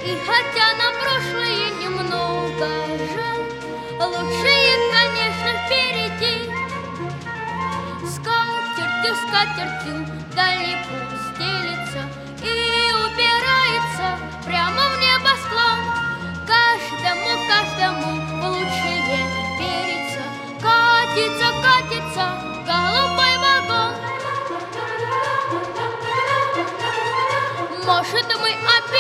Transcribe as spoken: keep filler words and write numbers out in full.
И хотя нам прошлое немного жаль, лучшее, конечно, впереди. Скатертью, скатертью дальний путь стелится и упирается прямо в небосклон. Каждому, каждому лучшее верится. Катится, катится голубой вагон. Может, мы опять